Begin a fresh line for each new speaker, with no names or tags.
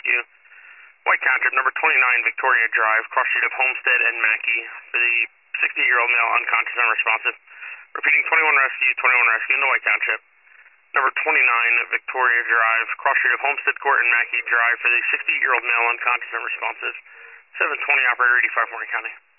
rescue. White Township, number 29 Victoria Drive, cross street of Homestead and Mackey, for the 60-year-old male unconscious and unresponsive. Repeating, 21 rescue into White Township. Number 29 Victoria Drive, cross street of Homestead Court and Mackey Drive, for the 60-year-old male unconscious and unresponsive. 720 operator 85 Morgan County.